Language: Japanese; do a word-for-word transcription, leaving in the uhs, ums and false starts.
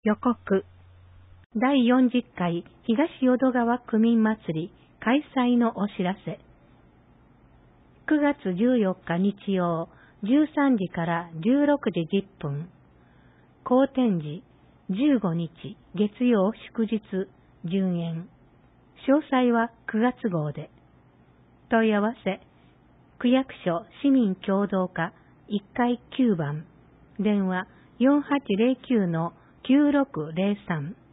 予告。だいよんじゅっかい東淀川区民祭り開催のお知らせ。くがつじゅうよっか日曜じゅうさんじからじゅうろくじじゅっぷん。公展時じゅうごにち月曜祝日順延。詳細はくがつ号で。問い合わせ区役所市民協同課いっかいきゅうばん。電話よんはちゼロきゅうのきゅうろくゼロさん。